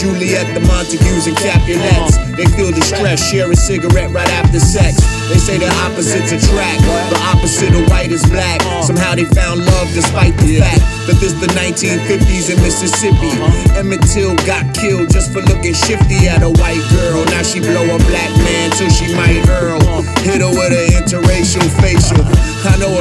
Juliet, the Montagues and Capulets. They feel the stress, share a cigarette right after sex. They say the opposites attract, the opposite of white is black. Somehow they found love despite the fact that this the 1950s in Mississippi. Emmett Till got killed just for looking shifty at a white girl. Now she blow a black man till she might hurl. Hit her with an interracial facial. I know